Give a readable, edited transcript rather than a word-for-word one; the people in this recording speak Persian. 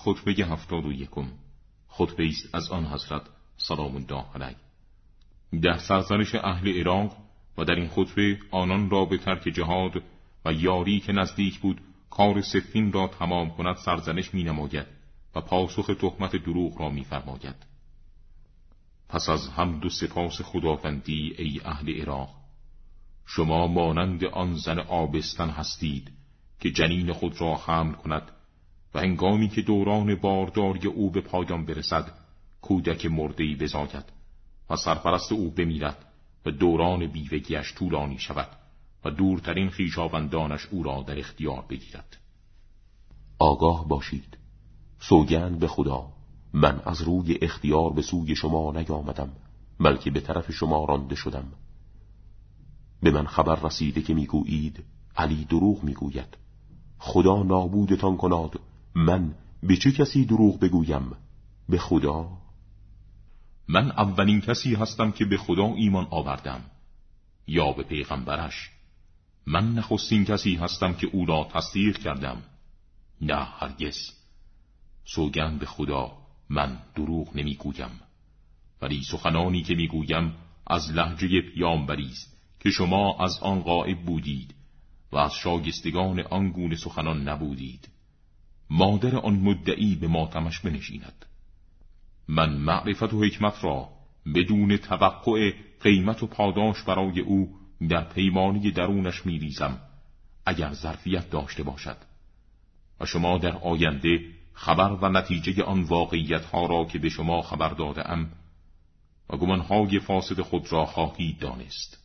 خطبه 71 خطبه است از آن حضرت سلام الله علیه در سرزنش اهل عراق و در این خطبه آنان را به ترک جهاد و یاری که نزدیک بود کار صفین را تمام کند سرزنش می نماید و پاسخ تهمت دروغ را می فرماید. پس از حمد و سپاس خداوندی ای اهل عراق، شما مانند آن زن آبستن هستید که جنین خود را حمل کند و هنگامی که دوران بارداری او به پایان برسد کودک مرده‌ای بزاید و سرپرست او بمیرد و دوران بیوگیش طولانی شود و دورترین خویشاوندانش او را در اختیار بگیرد. آگاه باشید، سوگند به خدا، من از روی اختیار به سوی شما نیامدم، بلکه به طرف شما رانده شدم. به من خبر رسیده که میگویید علی دروغ میگوید. خدا نابودتان کناد، من به چه کسی دروغ بگویم؟ به خدا؟ من اولین کسی هستم که به خدا ایمان آوردم یا به پیغمبرش. من نخستین کسی هستم که او را تصدیق کردم. نه هرگز. سوگند به خدا من دروغ نمیگویم، ولی سخنانی که میگویم از لهجه پیامبری است که شما از آن غائب بودید و از شایستگان آن گونه سخنان نبودید. مادر آن مدعی به ماتمش بنشیند. من معرفت و حکمت را بدون توقع قیمت و پاداش برای او در پیمانی درونش میریزم اگر ظرفیت داشته باشد، و شما در آینده خبر و نتیجه آن واقعیت ها را که به شما خبر داده ام و گمانهای فاسد خود را خواهید دانست.